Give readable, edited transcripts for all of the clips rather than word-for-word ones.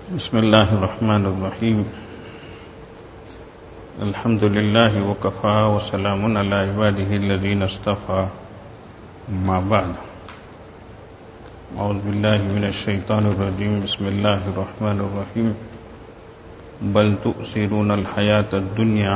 بسم الله الرحمن الرحيم. الحمد لله وكفى وسلام على عباده الذين اصطفى. ما بعد. أعوذ بالله من الشيطان الرجيم. بسم الله الرحمن الرحيم. بل تؤثرون الحياة الدنيا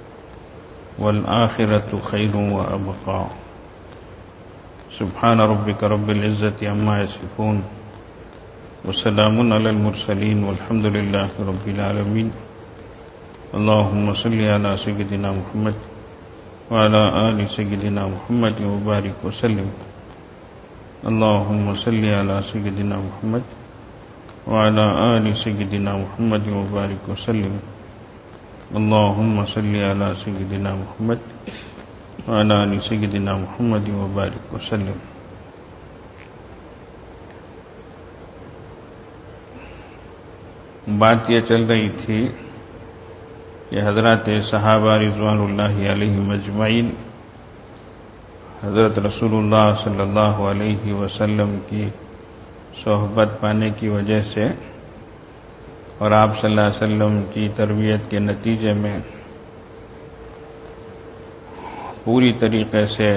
والآخرة خير وأبقى. سبحان ربك رب العزة عما يصفون وسلام على المرسلين والحمد لله رب العالمين. اللهم صل على سيدنا محمد وعلى آل سيدنا محمد وبارك وسلم. اللهم صل على سيدنا محمد وعلى آل سيدنا محمد وبارك وسلم. اللهم صل على سيدنا محمد وعلى آل سيدنا محمد وبارك وسلم. بات یہ چل رہی تھی کہ حضرات صحابہ رضوان اللہ علیہم اجمعین حضرت رسول اللہ صلی اللہ علیہ وسلم کی صحبت پانے کی وجہ سے اور آپ صلی اللہ علیہ وسلم کی تربیت کے نتیجے میں پوری طریقے سے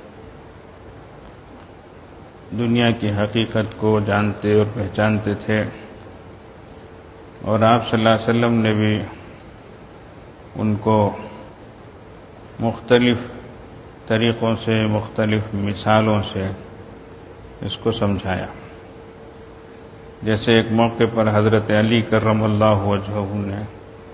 دنیا کی حقیقت کو جانتے اور پہچانتے تھے، اور آپ صلی اللہ علیہ وسلم نے بھی ان کو مختلف طریقوں سے، مختلف مثالوں سے اس کو سمجھایا. جیسے ایک موقع پر حضرت علی کرم اللہ وجہہ نے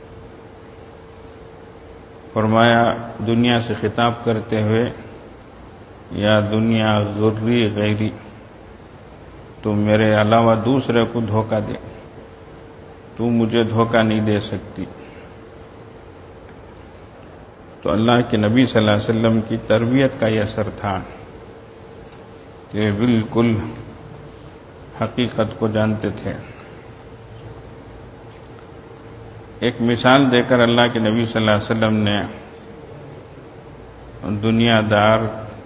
فرمایا دنیا سے خطاب کرتے ہوئے، یا دنیا غری غیری، تو میرے علاوہ دوسرے کو دھوکہ دے، تو مجھے دھوکہ نہیں دے سکتی. تو اللہ کے نبی صلی اللہ علیہ وسلم کی تربیت کا یہ اثر تھا کہ بالکل حقیقت کو جانتے تھے. ایک مثال دے کر اللہ کے نبی صلی اللہ علیہ وسلم نے دنیا دار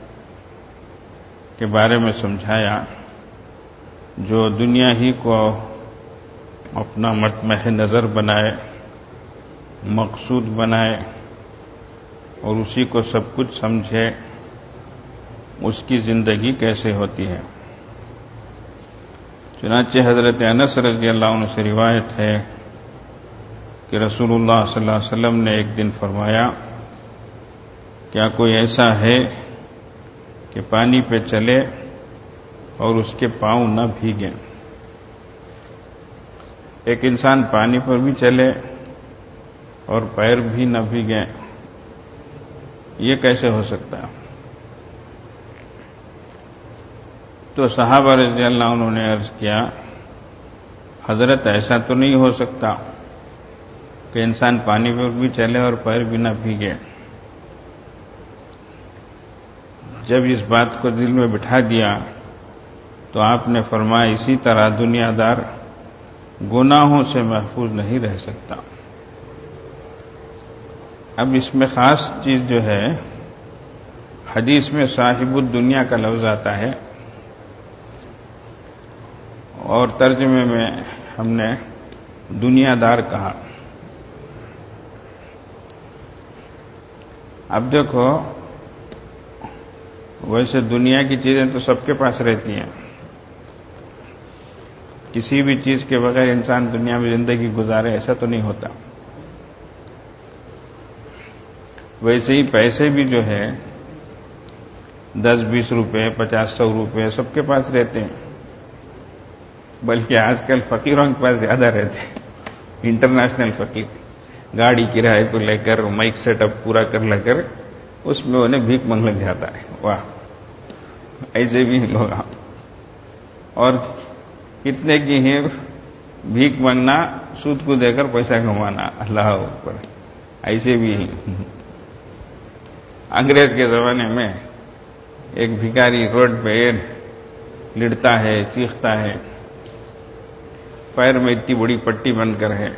کے بارے میں سمجھایا جو دنیا ہی کو اپنا مطمح نظر بنائے، مقصود بنائے اور اسی کو سب کچھ سمجھے، اس کی زندگی کیسے ہوتی ہے. چنانچہ حضرت انس رضی اللہ عنہ سے روایت ہے کہ رسول اللہ صلی اللہ علیہ وسلم نے ایک دن فرمایا، کیا کوئی ایسا ہے کہ پانی پہ چلے اور اس کے پاؤں نہ بھیگیں؟ ایک انسان پانی پر بھی چلے اور پیر بھی نہ بھیگیں، یہ کیسے ہو سکتا ہے؟ تو صحابہ رضی اللہ عنہ نے عرض کیا، حضرت ایسا تو نہیں ہو سکتا کہ انسان پانی پر بھی چلے اور پیر بھی نہ بھیگے. جب اس بات کو دل میں بٹھا دیا تو آپ نے فرمایا اسی طرح دنیا دار گناہوں سے محفوظ نہیں رہ سکتا. اب اس میں خاص چیز جو ہے، حدیث میں صاحب الدنیا کا لفظ آتا ہے اور ترجمے میں ہم نے دنیا دار کہا. اب دیکھو، ویسے دنیا کی چیزیں تو سب کے پاس رہتی ہیں، کسی بھی چیز کے بغیر انسان دنیا میں زندگی گزارے ایسا تو نہیں ہوتا. ویسے ہی پیسے بھی جو ہے 10-20 روپے 50-100 روپے سب کے پاس رہتے ہیں، بلکہ آج کل فقیروں کے پاس زیادہ رہتے ہیں. انٹرنیشنل فقیر گاڑی کرائے کو لے کر مائک سیٹ اپ پورا کر لے کر اس میں انہیں بھیک مانگ لگ جاتا ہے. واہ، ایسے بھی لوگ. اور کتنے کی ہے بھیک مانگنا، سود کو دے کر پیسہ کمانا، اللہ اکبر. ایسے بھی ہیں. انگریز کے زمانے میں ایک بھکاری روڈ پہ لڑتا ہے، چیختا ہے، پیر میں اتنی بڑی پٹی بن کر ہے.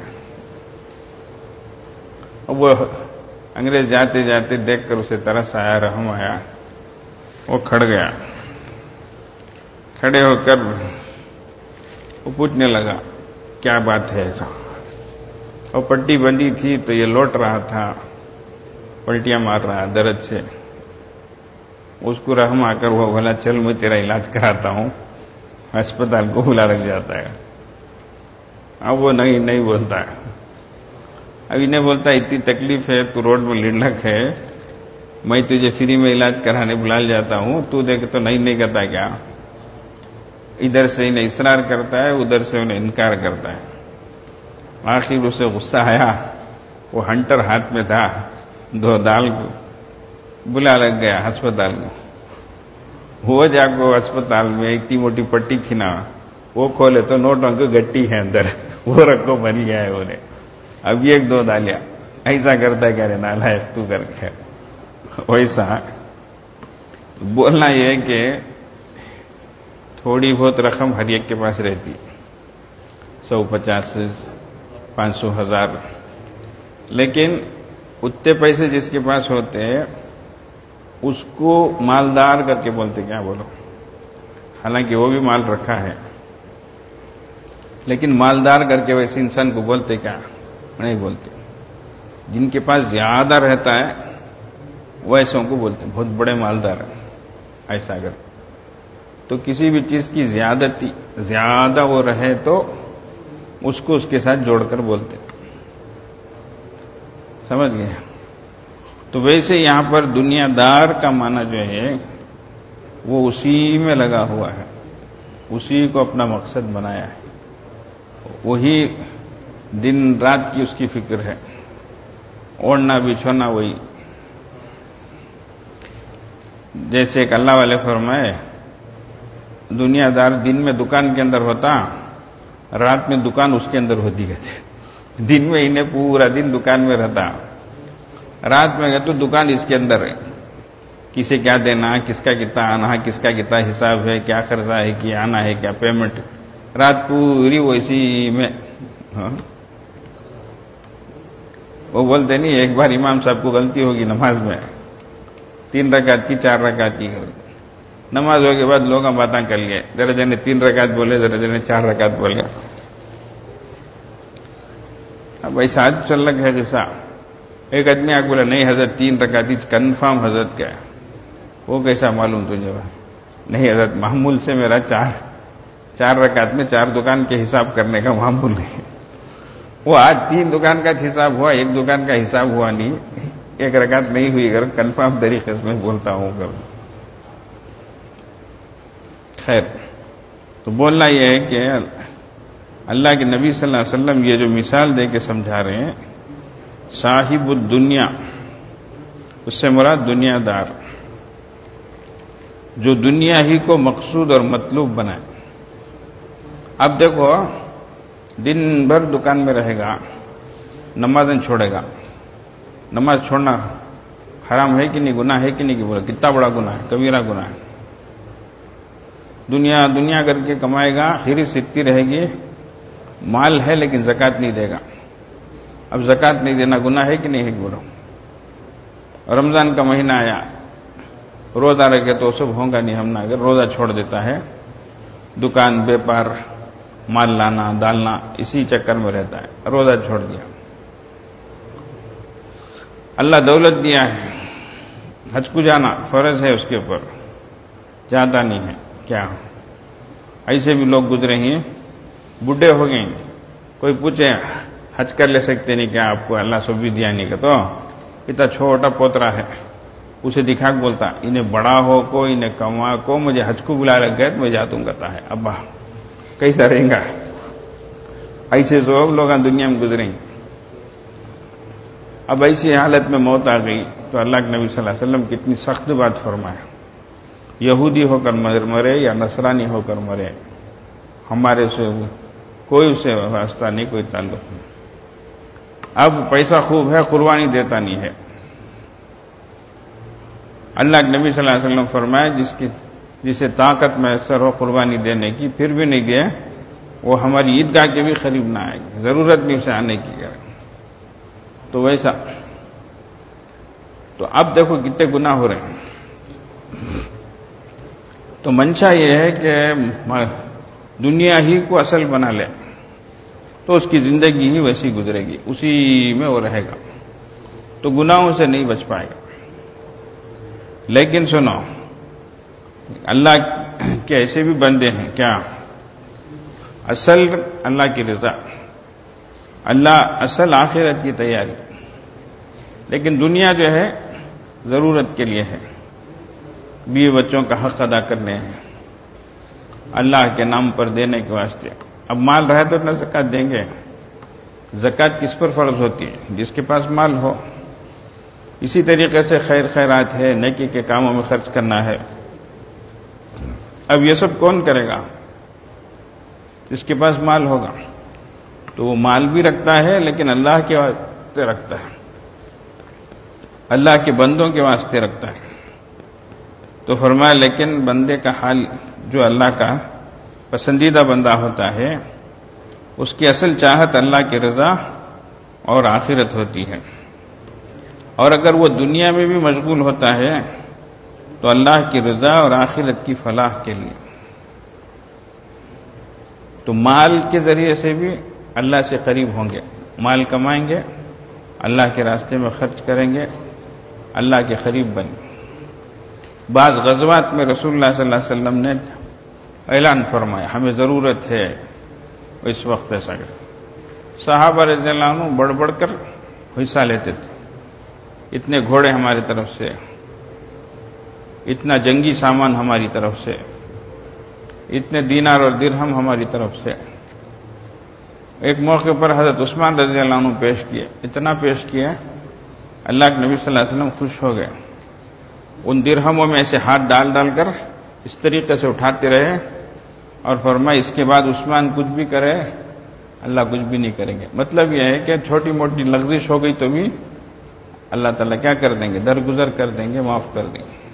اب وہ انگریز جاتے جاتے دیکھ کر اسے ترس آیا، رحم آیا، وہ کھڑ گیا. کھڑے ہو کر وہ پوچھنے لگا کیا بات ہے، اور پٹی بندی تھی تو یہ لوٹ رہا تھا، پلٹیاں مار رہا درد سے. اس کو رحم آ کر وہ بولا چل میں تیرا علاج کراتا ہوں، اسپتال کو بلا لگ جاتا ہے. اب وہ نہیں بولتا ہے. اب انہیں بولتا ہے اتنی تکلیف ہے، تو روڈ میں لڑلک ہے، میں تجھے فری میں علاج کرانے بلا جاتا ہوں، تو دیکھ تو نہیں کرتا کیا. ادھر سے انہیں اصرار کرتا ہے، ادھر سے انہیں انکار کرتا ہے. آخر اسے غصہ آیا، وہ ہنٹر ہاتھ میں تھا، 2 دال کو بلا لگ گیا ہسپتال میں. وہ جا کو ہسپتال میں اتنی موٹی پٹی تھی نا، وہ کھولے تو نوٹوں کی گٹی ہے اندر، وہ رکھو بن گیا ہے انہیں. اب 1-2 دالیا ایسا کرتا ہے کہ ارے نالائق تو کر کے. ویسا بولنا یہ ہے کہ تھوڑی بہت رقم ہر ایک کے پاس رہتی، 150 500 1000، لیکن اتنے پیسے جس کے پاس ہوتے اس کو مالدار کر کے بولتے کیا بولو. حالانکہ وہ بھی مال رکھا ہے، لیکن مالدار کر کے ویسے انسان کو بولتے کیا نہیں بولتے. جن کے پاس زیادہ رہتا ہے وہ ایسوں کو بولتے بہت بڑے مالدار ہیں. ایسا اگر تو کسی بھی چیز کی زیادہ وہ رہے تو اس کو اس کے ساتھ جوڑ کر بولتے. سمجھ گئے؟ تو ویسے یہاں پر دنیا دار کا معنی جو ہے وہ اسی میں لگا ہوا ہے، اسی کو اپنا مقصد بنایا ہے، وہی دن رات کی اس کی فکر ہے، اوڑھنا بچھونا وہی. جیسے ایک اللہ والے فرمائے دنیا دار دن میں دکان کے اندر ہوتا، رات میں دکان اس کے اندر ہوتی کہتے. دن میں انہیں پورا دن دکان میں رہتا، رات میں گئے تو دکان اس کے اندر ہے، کسے کیا دینا، کس کا کتنا آنا، کس کا کتنا حساب ہے، کیا خرچہ ہے، کیا آنا ہے، کیا پیمنٹ، رات پوری وہ اسی میں. وہ بولتے نہیں ایک بار امام صاحب کو غلطی ہوگی نماز میں، 3 رکعت کی 4 رکعت کی نماز ہونے کے بعد لوگ باتیں کر لیے، درجے نے 3 رکعت بولے، درجے نے 4 رکعت بول گیا. اب ایسا آج چل رکھا ہے جیسا ایک آدمی آ بولا نہیں حضرت 3 رکعت کنفرم حضرت کیا ہے. وہ کیسا معلوم تجھے؟ نہیں حضرت معمول سے میرا 4 رکعت میں 4 دکان کے حساب کرنے کا معمول نہیں. وہ آج 3 دکان کا حساب ہوا، 1 دکان کا حساب ہوا نہیں، 1 رکعت نہیں ہوئی اگر کنفرم طریقے سے میں بولتا ہوں اگر. خیر، تو بولنا یہ ہے کہ اللہ کے نبی صلی اللہ علیہ وسلم یہ جو مثال دے کے سمجھا رہے ہیں صاحب الدنیا، اس سے مراد دنیا دار جو دنیا ہی کو مقصود اور مطلوب بنائے. اب دیکھو دن بھر دکان میں رہے گا، نمازیں چھوڑے گا. نماز چھوڑنا حرام ہے کہ نہیں، گناہ ہے کہ نہیں؟ کہ بولے کتنا بڑا گناہ ہے، کبیرہ گناہ ہے. دنیا کر کے کمائے گا، حرص اتنی رہے گی، مال ہے لیکن زکوٰۃ نہیں دے گا. اب زکوٰۃ نہیں دینا گناہ ہے کہ نہیں ہے؟ بولو. رمضان کا مہینہ آیا، روزہ رکھے تو سب ہوگا نہیں. ہم نہ اگر روزہ چھوڑ دیتا ہے، دکان بیپار مال لانا ڈالنا اسی چکر میں رہتا ہے، روزہ چھوڑ دیا. اللہ دولت دیا ہے، حج کو جانا فرض ہے اس کے اوپر، جاتا نہیں ہے. کیا ایسے بھی لوگ گزرے ہیں، بڈھے ہو گئے، کوئی پوچھے حج کر لے سکتے نہیں کیا آپ کو اللہ سب بھی دیا نہیں. کہ تو اتنا چھوٹا پوترا ہے، اسے دکھا کے بولتا انہیں بڑا ہو کو، انہیں کما کو، مجھے حج کو بلا لگ گئے تو میں جاتوں کہتا ہے. ابا کیسا رہیں گا؟ ایسے سب لوگ دنیا میں گزریں. اب ایسی حالت میں موت آ گئی تو اللہ کے نبی صلی اللہ علیہ وسلم کتنی سخت بات فرمائے، یہودی ہو کر مرے یا نصرانی ہو کر مرے، ہمارے سے کوئی اسے واسطہ نہیں، کوئی تعلق نہیں. اب پیسہ خوب ہے، قربانی دیتا نہیں ہے. اللہ کے نبی صلی اللہ علیہ وسلم فرمائے جسے طاقت میسر ہو قربانی دینے کی پھر بھی نہیں دے، وہ ہماری عیدگاہ کے بھی قریب نہ آئے گی، ضرورت نہیں اسے آنے کی. تو ویسا تو اب دیکھو کتنے گناہ ہو رہے ہیں. تو منشا یہ ہے کہ دنیا ہی کو اصل بنا لے، تو اس کی زندگی ہی ویسی گزرے گی، اسی میں وہ رہے گا، تو گناہوں سے نہیں بچ پائے گا۔ لیکن سنو، اللہ کے ایسے بھی بندے ہیں کیا؟ اصل اللہ کی رضا، اصل آخرت کی تیاری، لیکن دنیا جو ہے ضرورت کے لیے ہے، بیوی بچوں کا حق ادا کرنے ہیں، اللہ کے نام پر دینے کے واسطے۔ اب مال رہے تو نہ زکوٰۃ دیں گے۔ زکوٰۃ کس پر فرض ہوتی ہے؟ جس کے پاس مال ہو۔ اسی طریقے سے خیرات ہے، نیکی کے کاموں میں خرچ کرنا ہے۔ اب یہ سب کون کرے گا؟ جس کے پاس مال ہوگا، تو وہ مال بھی رکھتا ہے لیکن اللہ کے واسطے رکھتا ہے، اللہ کے بندوں کے واسطے رکھتا ہے۔ تو فرمایا لیکن بندے کا حال، جو اللہ کا پسندیدہ بندہ ہوتا ہے، اس کی اصل چاہت اللہ کی رضا اور آخرت ہوتی ہے، اور اگر وہ دنیا میں بھی مشغول ہوتا ہے تو اللہ کی رضا اور آخرت کی فلاح کے لیے۔ تو مال کے ذریعے سے بھی اللہ سے قریب ہوں گے، مال کمائیں گے، اللہ کے راستے میں خرچ کریں گے، اللہ کے قریب بنیں گے۔ بعض غزوات میں رسول اللہ صلی اللہ علیہ وسلم نے اعلان فرمایا ہمیں ضرورت ہے اس وقت ایسا کرے۔ صحابہ رضی اللہ عنہ بڑھ بڑھ کر حصہ لیتے تھے، اتنے گھوڑے ہماری طرف سے، اتنا جنگی سامان ہماری طرف سے، اتنے دینار اور درہم ہماری طرف سے۔ ایک موقع پر حضرت عثمان رضی اللہ عنہ پیش کیے، اتنا پیش کیا اللہ کے نبی صلی اللہ علیہ وسلم خوش ہو گئے، ان درہموں میں ایسے ہاتھ ڈال ڈال کر اس طریقے سے اٹھاتے رہے اور فرمایا اس کے بعد عثمان کچھ بھی کرے اللہ کچھ بھی نہیں کریں گے۔ مطلب یہ ہے کہ چھوٹی موٹی لغزش ہو گئی تو بھی اللہ تعالیٰ کیا کر دیں گے؟ درگزر کر دیں گے، معاف کر دیں گے۔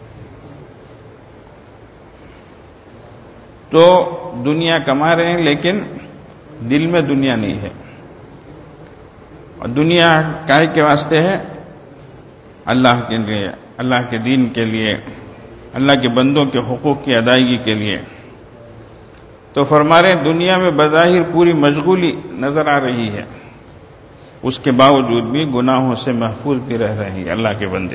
تو دنیا کما رہے ہیں لیکن دل میں دنیا نہیں ہے، اور دنیا کائے کے واسطے ہے؟ اللہ کے لیے، اللہ کے دین کے لیے، اللہ کے بندوں کے حقوق کی ادائیگی کے لیے۔ تو فرما رہے ہیں دنیا میں بظاہر پوری مشغولی نظر آ رہی ہے، اس کے باوجود بھی گناہوں سے محفوظ بھی رہ رہے ہیں اللہ کے بندے۔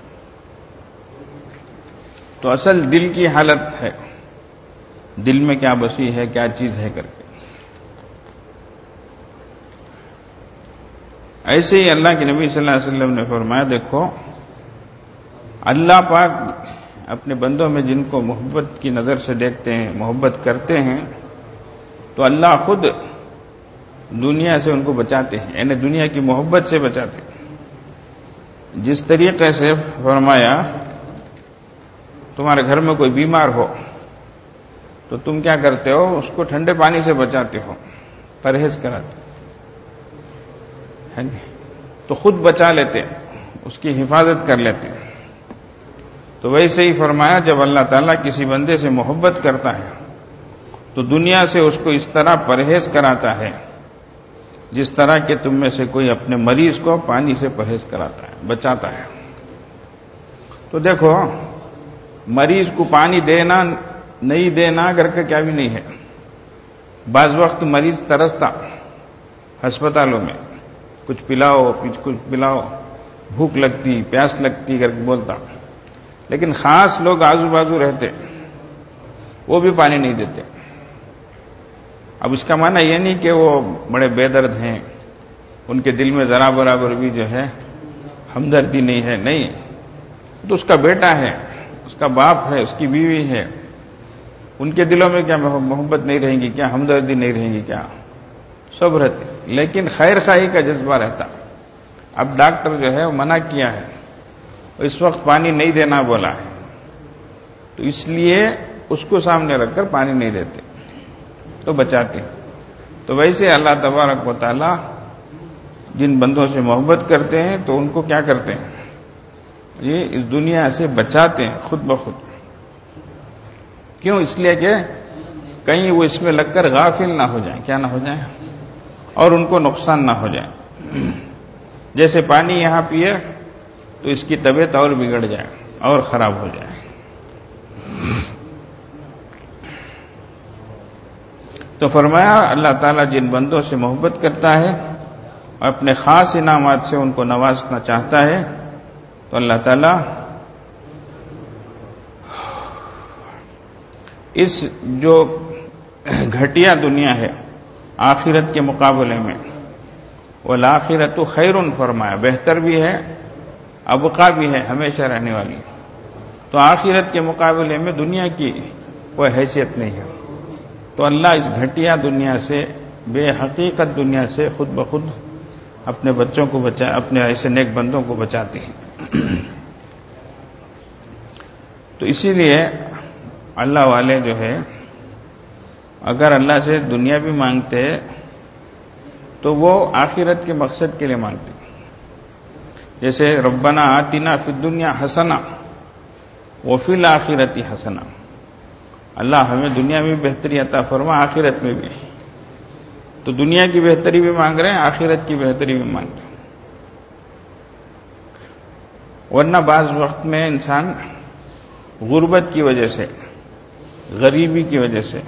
تو اصل دل کی حالت ہے، دل میں کیا بسی ہے، کیا چیز ہے کر کے۔ ایسے ہی اللہ کے نبی صلی اللہ علیہ وسلم نے فرمایا دیکھو اللہ پاک اپنے بندوں میں جن کو محبت کی نظر سے دیکھتے ہیں، محبت کرتے ہیں، تو اللہ خود دنیا سے ان کو بچاتے ہیں، یعنی دنیا کی محبت سے بچاتے ہیں۔ جس طریقے سے فرمایا تمہارے گھر میں کوئی بیمار ہو تو تم کیا کرتے ہو؟ اس کو ٹھنڈے پانی سے بچاتے ہو، پرہیز کراتے ہیں، تو خود بچا لیتے، اس کی حفاظت کر لیتے۔ تو ویسے ہی فرمایا جب اللہ تعالیٰ کسی بندے سے محبت کرتا ہے تو دنیا سے اس کو اس طرح پرہیز کراتا ہے جس طرح کہ تم میں سے کوئی اپنے مریض کو پانی سے پرہیز کراتا ہے، بچاتا ہے۔ تو دیکھو مریض کو پانی دینا نہیں دینا کر کے کیا بھی نہیں ہے۔ بعض وقت مریض ترستا ہسپتالوں میں، کچھ پلاؤ کچھ پلاؤ، بھوک لگتی پیاس لگتی کر کے بولتا، لیکن خاص لوگ آزو بازو رہتے وہ بھی پانی نہیں دیتے۔ اب اس کا معنی یہ نہیں کہ وہ بڑے بے درد ہیں، ان کے دل میں ذرا برابر بھی جو ہے ہمدردی نہیں ہے، نہیں، تو اس کا بیٹا ہے، اس کا باپ ہے، اس کی بیوی ہے، ان کے دلوں میں کیا محبت نہیں رہیں گی؟ کیا ہمدردی نہیں رہیں گی؟ کیا سب رہتے، لیکن خیر خواہی کا جذبہ رہتا۔ اب ڈاکٹر جو ہے وہ منع کیا ہے، اس وقت پانی نہیں دینا بولا ہے، تو اس لیے اس کو سامنے رکھ کر پانی نہیں دیتے، تو بچاتے۔ تو ویسے اللہ تبارک و تعالی جن بندوں سے محبت کرتے ہیں تو ان کو کیا کرتے ہیں؟ یہ اس دنیا سے بچاتے ہیں خود بخود۔ کیوں؟ اس لیے کہ کہیں وہ اس میں لگ کر غافل نہ ہو جائیں، کیا نہ ہو جائیں، اور ان کو نقصان نہ ہو جائے۔ جیسے پانی یہاں پیے تو اس کی طبیعت اور بگڑ جائے اور خراب ہو جائے۔ تو فرمایا اللہ تعالیٰ جن بندوں سے محبت کرتا ہے اور اپنے خاص انعامات سے ان کو نوازنا چاہتا ہے تو اللہ تعالیٰ اس جو گھٹیا دنیا ہے آخرت کے مقابلے میں والآخرۃ خیر فرمایا بہتر بھی ہے ابقا بھی ہے ہمیشہ رہنے والی، تو آخرت کے مقابلے میں دنیا کی کوئی حیثیت نہیں ہے. تو اللہ اس گھٹیا دنیا سے بے حقیقت دنیا سے خود بخود اپنے بچوں کو اپنے ایسے نیک بندوں کو بچاتے ہیں. تو اسی لیے اللہ والے جو ہے اگر اللہ سے دنیا بھی مانگتے تو وہ آخرت کے مقصد کے لیے مانگتے، جیسے ربنا آتنا فی الدنیا حسنہ وفی الآخرۃ حسنہ، اللہ ہمیں دنیا میں بہتری عطا فرما آخرت میں بھی. تو دنیا کی بہتری بھی مانگ رہے ہیں، آخرت کی بہتری بھی مانگ رہے ہیں. ورنہ بعض وقت میں انسان غربت کی وجہ سے، غریبی کی وجہ سے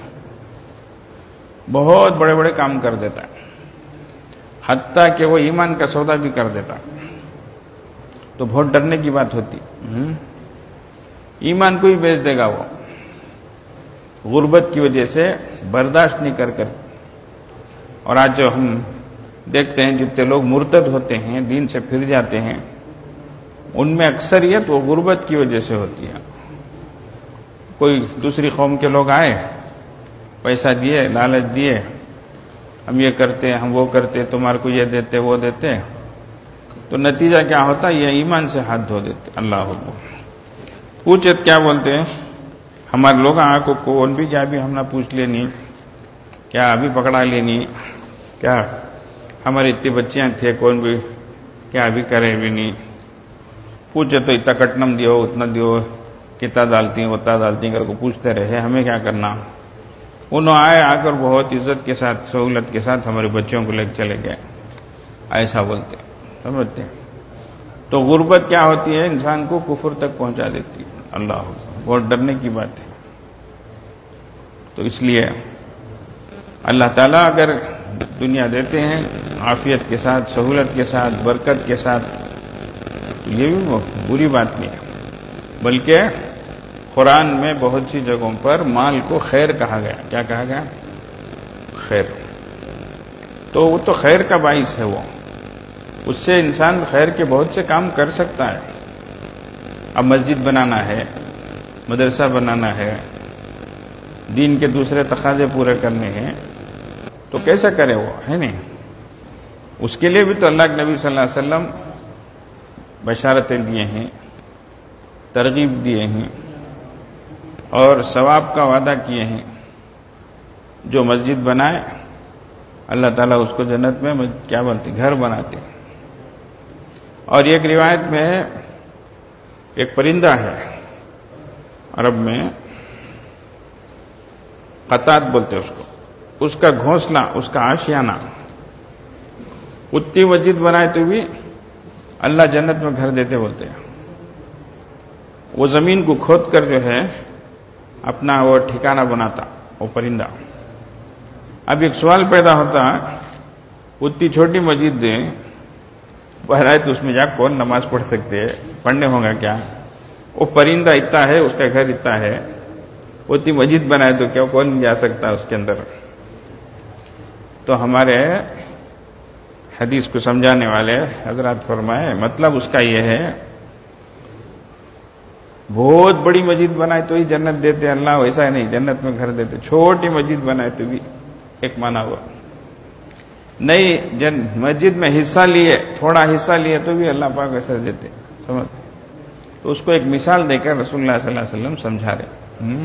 بہت بڑے بڑے کام کر دیتا ہے، حتیٰ کہ وہ ایمان کا سودا بھی کر دیتا. تو بہت ڈرنے کی بات ہوتی، ایمان کو ہی بیچ دے گا وہ غربت کی وجہ سے برداشت نہیں کر. اور آج جو ہم دیکھتے ہیں جتنے لوگ مرتد ہوتے ہیں، دین سے پھر جاتے ہیں، ان میں اکثریت وہ غربت کی وجہ سے ہوتی ہے. کوئی دوسری قوم کے لوگ آئے، پیسہ دیے، لالچ دیے، ہم یہ کرتے ہم وہ کرتے، تمہارے کو یہ دیتے وہ دیتے، تو نتیجہ کیا ہوتا ہے؟ یہ ایمان سے ہاتھ دھو دیتے. اللہ اکبر. پوچھے کیا بولتے ہیں ہمارے لوگ، آنکھ کو کون بھی کیا بھی ہم نہ پوچھ لینی، کیا ابھی پکڑا لینی، کیا ہماری اتنی بچیاں تھے کون بھی کیا ابھی کرے بھی نہیں. پوچھے تو اتنا کٹنم دیو اتنا دیو، کتنا ڈالتی ہیں اتنا ڈالتی ہیں کر کو پوچھتے رہے، ہمیں کیا کرنا. انہوں آئے، آ کر بہت عزت کے ساتھ سہولت کے ساتھ ہمارے بچوں کو لے کے چلے گئے، ایسا بولتے سمجھتے ہیں. تو غربت کیا ہوتی ہے؟ انسان کو کفر تک پہنچا دیتی ہے. اللہ بہت ڈرنے کی بات ہے. تو اس لیے اللہ تعالیٰ اگر دنیا دیتے ہیں عافیت کے ساتھ، سہولت کے ساتھ، برکت کے ساتھ، تو یہ بھی بری بات نہیں ہے. بلکہ قرآن میں بہت سی جگہوں پر مال کو خیر کہا گیا. کیا کہا گیا؟ خیر. تو وہ تو خیر کا باعث ہے، وہ اس سے انسان خیر کے بہت سے کام کر سکتا ہے. اب مسجد بنانا ہے، مدرسہ بنانا ہے، دین کے دوسرے تقاضے پورے کرنے ہیں، تو کیسا کرے وہ، ہے نہیں؟ اس کے لیے بھی تو اللہ کے نبی صلی اللہ علیہ وسلم بشارتیں دیے ہیں، ترغیب دیے ہیں اور ثواب کا وعدہ کیے ہیں. جو مسجد بنائے اللہ تعالیٰ اس کو جنت میں کیا بولتے گھر بناتے. اور ایک روایت میں ایک پرندہ ہے عرب میں، قطات بولتے اس کو، اس کا گھونسلہ، اس کا آشیانہ، اتنی مسجد بنائے تو بھی اللہ جنت میں گھر دیتے بولتے ہیں. وہ زمین کو کھود کر جو ہے اپنا وہ ٹھکانہ بناتا وہ پرندہ. اب ایک سوال پیدا ہوتا، اتنی چھوٹی مسجد دے بہرائے تو اس میں جا کون نماز پڑھ سکتے ہیں؟ پڑھنے ہوگا کیا؟ وہ پرندہ اتنا ہے، اس کا گھر اتنا ہے، اتنی مسجد بنائے تو کیا کون جا سکتا اس کے اندر؟ تو ہمارے حدیث کو سمجھانے والے حضرات فرمائے مطلب اس کا یہ ہے، بہت بڑی مسجد بنائے تو ہی جنت دیتے اللہ، ویسا ہی نہیں جنت میں گھر دیتے. چھوٹی مسجد بنائے تو بھی ایک معنی ہوا نہیں، مسجد میں حصہ لیے، تھوڑا حصہ لیے تو بھی اللہ پاک ایسا دیتے. سمجھتے؟ تو اس کو ایک مثال دے کر رسول اللہ صلی اللہ علیہ وسلم سمجھا رہے.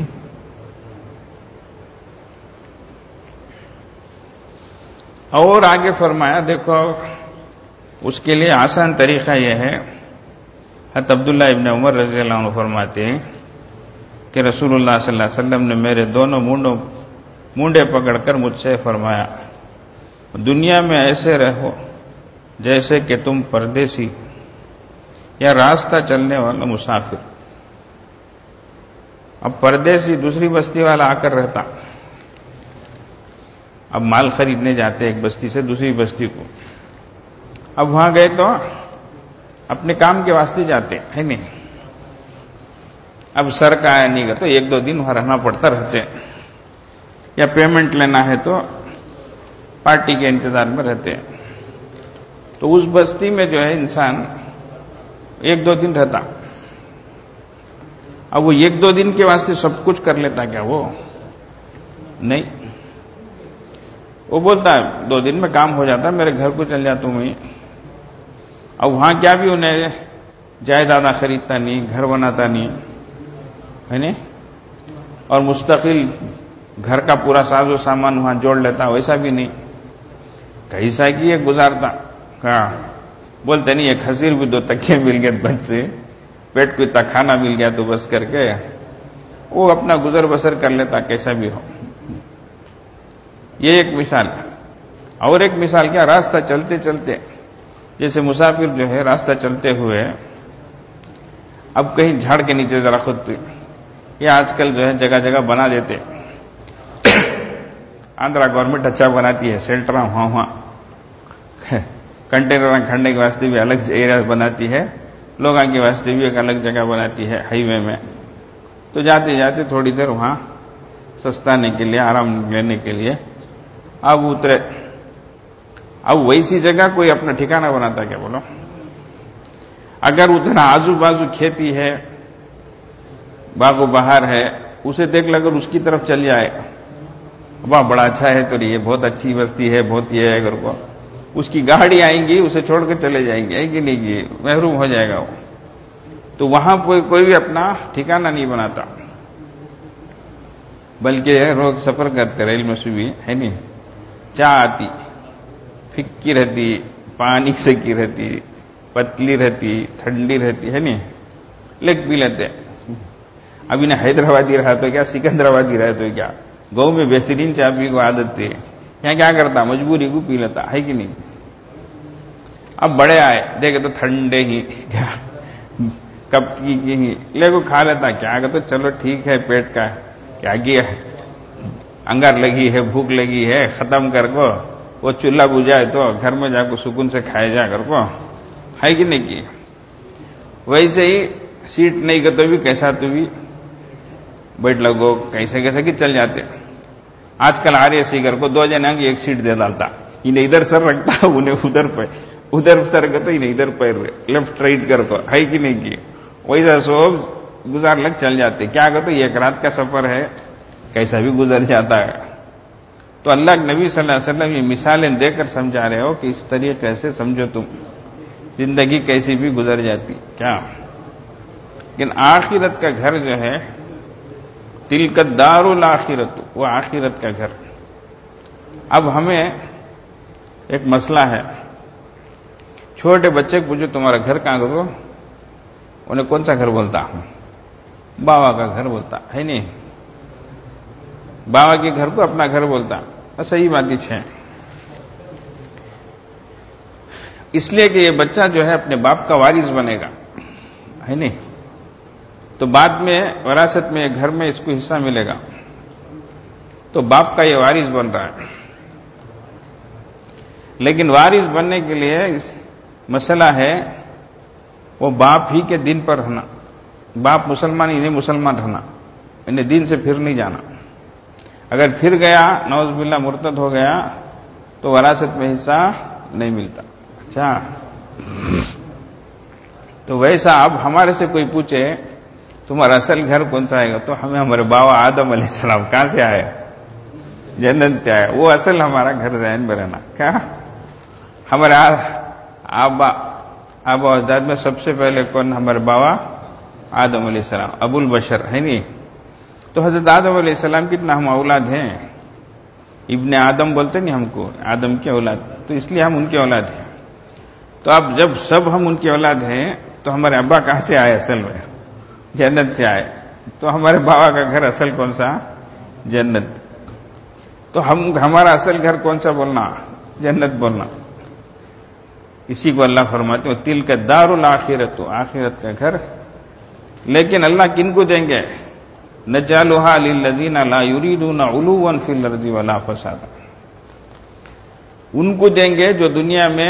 اور آگے فرمایا دیکھو اس کے لیے آسان طریقہ یہ ہے. حضرت عبداللہ ابن عمر رضی اللہ عنہ فرماتے ہیں کہ رسول اللہ صلی اللہ علیہ وسلم نے میرے دونوں مونڈے پکڑ کر مجھ سے فرمایا، دنیا میں ایسے رہو جیسے کہ تم پردیسی یا راستہ چلنے والا مسافر. اب پردیسی دوسری بستی والا آ کر رہتا، اب مال خریدنے جاتے ایک بستی سے دوسری بستی کو. اب وہاں گئے تو اپنے کام کے واسطے جاتے ہے نہیں. اب سر کا آیا نہیں گا تو 1-2 دن وہاں رہنا پڑتا رہتے, یا پیمنٹ لینا ہے تو پارٹی کے انتظار میں رہتے. تو اس بستی میں جو ہے انسان 1-2 دن رہتا. اب وہ 1-2 دن کے واسطے سب کچھ کر لیتا کیا؟ وہ نہیں. وہ بولتا ہے 2 دن میں کام ہو جاتا, میرے گھر کو چل جاتا ہوں میں. اب وہاں کیا بھی انہیں جائیداد خریدتا نہیں, گھر بناتا نہیں ہے نہیں, اور مستقل گھر کا پورا ساز و سامان وہاں جوڑ لیتا, ویسا بھی نہیں. کیسا کی یہ گزارتا, ہاں بولتے نہیں ایک حسیر بھی 2 تکیے مل گئے بچ سے, پیٹ کو اتنا کھانا مل گیا تو بس کر کے وہ اپنا گزر بسر کر لیتا کیسا بھی ہو. یہ ایک مثال. اور ایک مثال کیا, راستہ چلتے چلتے, جیسے مسافر جو ہے راستہ چلتے ہوئے اب کہیں جھاڑ کے نیچے ذرا خود, یہ آج کل جو ہے جگہ جگہ بنا دیتے. آندھرا گورنمنٹ اچھا بناتی ہے, شیلٹر وہاں کنٹینر کھڑنے کے واسطے بھی الگ ایریا بناتی ہے, لوگوں کے واسطے بھی ایک الگ جگہ بناتی ہے ہائی وے میں. تو جاتے جاتے تھوڑی دیر وہاں سستانے کے لیے, آرام لینے کے لیے اب اترے. اب ویسی جگہ کوئی اپنا ٹھکانہ بناتا کیا بولو؟ اگر اتنا آزو بازو کھیتی ہے, باغ و بہار ہے, اسے دیکھ لے, اگر اس کی طرف چل جائے, واہ بڑا اچھا ہے تو یہ بہت اچھی بستی ہے, بہت یہ ہے, اگر کو اس کی گاڑی آئیں گی اسے چھوڑ کے چلے جائیں گے, ہے کہ نہیں, کہ محروم ہو جائے گا وہ. تو وہاں کوئی بھی اپنا ٹھکانہ نہیں بناتا, بلکہ لوگ سفر کرتے ریل میں سے بھی ہے نہیں, چائے آتی پھکی رہتی, پانی سے کی رہتی, پتلی رہتی, ٹھنڈی رہتی ہے نہیں, لیک پی لیتے. اب انہیں حیدرآبادی رہا تو کیا, سکندرآبادی رہا تو کیا, گاؤں میں بہترین چائے پی کو عادت تھی, یہاں کیا کرتا, مجبوری کو پی لیتا ہے کہ نہیں. اب بڑے آئے دیکھے تو ٹھنڈے ہی کیا کب کی لے کو کھا لیتا, کیا کہ تو چلو ٹھیک ہے, پیٹ کا کیا کیا, انگار لگی ہے, بھوک لگی ہے, ختم کر کو وہ چولہا بجھائے تو گھر میں جا کو سکون سے کھائے جا کر کو, ہے کہ نہیں کی. ویسے ہی سیٹ نہیں کہ تو بھی کیسا تو بھی بیٹھ لگو, کیسے کیسے کہ چل جاتے. آج کل آ رہے سیگر کو 2 جنے کی 1 سیٹ دے ڈالتا, انہیں ادھر سر رکھتا, انہیں ادھر سر کا تو انہیں ادھر پیر لیفٹ رائٹ کر کو, ہے کہ نہیں کی. ویسا سو گزار لگ چل جاتے. کیا کہ تو 1 رات کا سفر ہے, کیسا بھی گزر جاتا ہے. تو اللہ کے نبی صلی اللہ علیہ وسلم یہ مثالیں دے کر سمجھا رہے ہو کہ اس طریقے سے سمجھو تم, زندگی کیسی بھی گزر جاتی کیا. لیکن آخرت کا گھر جو ہے, تلک الدار الاخرۃ, وہ آخرت کا گھر. اب ہمیں ایک مسئلہ ہے, چھوٹے بچے کو پوچھو تمہارا گھر کہاں کرو, انہیں کون سا گھر بولتا, بابا کا گھر بولتا ہے نہیں, بابا کے گھر کو اپنا گھر بولتا. صحیح بات ہے, اس لیے کہ یہ بچہ جو ہے اپنے باپ کا وارث بنے گا, ہے نہیں, تو بعد میں وراثت میں گھر میں اس کو حصہ ملے گا, تو باپ کا یہ وارث بن رہا ہے. لیکن وارث بننے کے لیے مسئلہ ہے وہ باپ ہی کے دین پر رہنا. باپ مسلمان, انہیں مسلمان رہنا, انہیں دین سے پھر نہیں جانا. اگر پھر گیا نعوذ باللہ مرتد ہو گیا تو وراثت میں حصہ نہیں ملتا. اچھا, تو ویسا اب ہمارے سے کوئی پوچھے تمہارا اصل گھر کون سا آئے گا, تو ہمیں ہمارے بابا آدم علیہ السلام کہاں سے آئے, جنت سے آئے, وہ اصل ہمارا گھر ذہن میں رہنا. کیا ہمارے آبا اجداد میں سب سے پہلے کون, ہمارے بابا آدم علیہ السلام, ابو البشر ہے نہیں. تو حضرت آدم علیہ السلام کتنا ہم اولاد ہیں, ابن آدم بولتے نہیں ہم کو, آدم کی اولاد, تو اس لیے ہم ان کی اولاد ہیں. تو اب جب سب ہم ان کی اولاد ہیں تو ہمارے ابا کہاں سے آئے, اصل میں جنت سے آئے. تو ہمارے بابا کا گھر اصل کون سا, جنت. تو ہمارا اصل گھر کون سا بولنا, جنت بولنا. اسی کو اللہ فرماتے ہیں تلک الدار الاخرۃ, آخرت کا گھر. لیکن اللہ کن کو دیں گے, نجعلها للذین لا یریدون علوا فی الارض ولا فسادا. ان کو دیں گے جو دنیا میں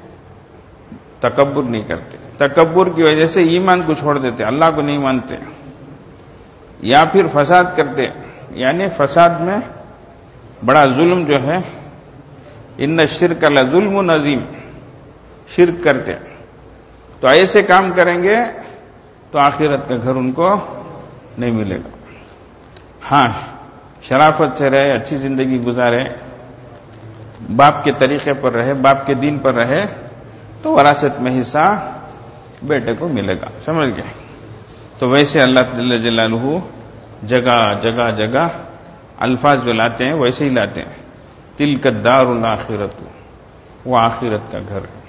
تکبر نہیں کرتے، تکبر کی وجہ سے ایمان کو چھوڑ دیتے، اللہ کو نہیں مانتے، یا پھر فساد کرتے، یعنی فساد میں بڑا ظلم جو ہے، ان الشرک لظلم عظیم، شرک کرتے، تو ایسے کام کریں گے تو آخرت کا گھر ان کو نہیں ملے گا۔ ہاں، شرافت سے رہے، اچھی زندگی گزارے، باپ کے طریقے پر رہے، باپ کے دین پر رہے، تو وراثت میں حصہ بیٹے کو ملے گا، سمجھ گئے؟ تو ویسے اللہ جل جلالہ جگہ جگہ جگہ الفاظ جو لاتے ہیں ویسے ہی لاتے ہیں، تلک الدار الآخرۃ، وہ آخرت کا گھر ہے۔